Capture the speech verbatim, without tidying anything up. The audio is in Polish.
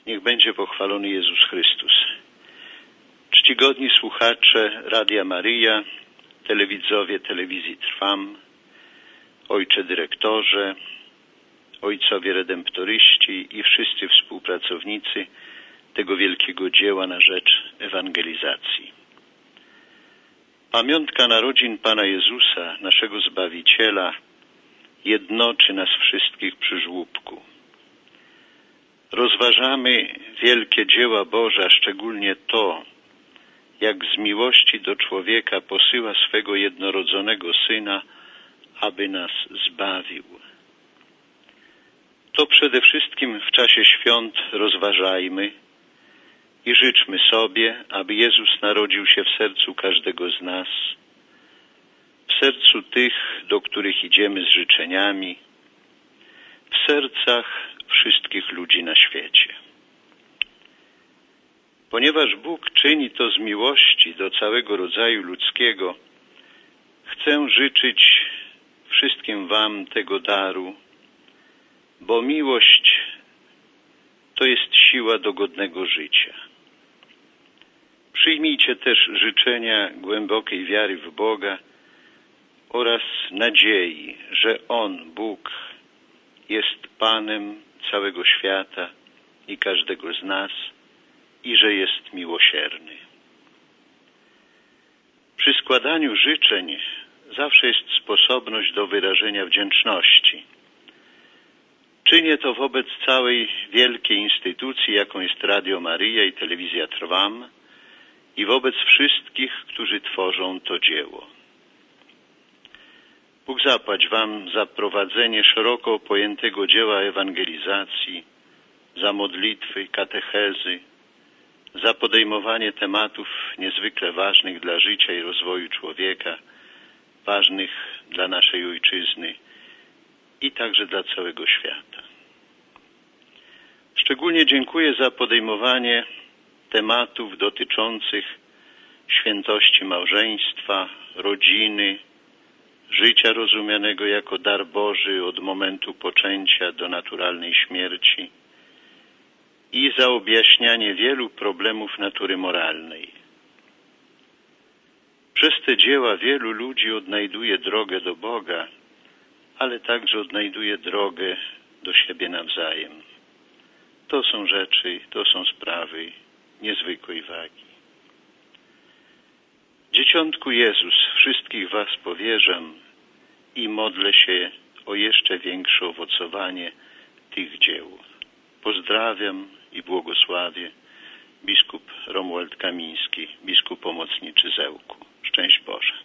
Niech będzie pochwalony Jezus Chrystus. Czcigodni słuchacze Radia Maryja, telewidzowie telewizji Trwam, ojcze dyrektorze, ojcowie redemptoryści i wszyscy współpracownicy tego wielkiego dzieła na rzecz ewangelizacji. Pamiątka narodzin Pana Jezusa, naszego Zbawiciela, jednoczy nas wszystkich przy żłóbku. Rozważamy wielkie dzieła Boże, a szczególnie to, jak z miłości do człowieka posyła swego jednorodzonego Syna, aby nas zbawił. To przede wszystkim w czasie świąt rozważajmy i życzmy sobie, aby Jezus narodził się w sercu każdego z nas, w sercu tych, do których idziemy z życzeniami, w sercach wszystkich ludzi na świecie. Ponieważ Bóg czyni to z miłości do całego rodzaju ludzkiego, chcę życzyć wszystkim wam tego daru, bo miłość to jest siła do godnego życia. Przyjmijcie też życzenia głębokiej wiary w Boga oraz nadziei, że On, Bóg, jest Panem całego świata i każdego z nas i że jest miłosierny. Przy składaniu życzeń zawsze jest sposobność do wyrażenia wdzięczności. Czynię to wobec całej wielkiej instytucji, jaką jest Radio Maryja i Telewizja Trwam, i wobec wszystkich, którzy tworzą to dzieło. Bóg zapłać wam za prowadzenie szeroko pojętego dzieła ewangelizacji, za modlitwy, katechezy, za podejmowanie tematów niezwykle ważnych dla życia i rozwoju człowieka, ważnych dla naszej ojczyzny i także dla całego świata. Szczególnie dziękuję za podejmowanie tematów dotyczących świętości małżeństwa, rodziny, życia rozumianego jako dar Boży od momentu poczęcia do naturalnej śmierci i za objaśnianie wielu problemów natury moralnej. Przez te dzieła wielu ludzi odnajduje drogę do Boga, ale także odnajduje drogę do siebie nawzajem. To są rzeczy, to są sprawy niezwykłej wagi. Dzieciątku Jezus, wszystkich was powierzam i modlę się o jeszcze większe owocowanie tych dzieł. Pozdrawiam i błogosławię biskup Romuald Kamiński, biskup pomocniczy Zełku. Szczęść Boże.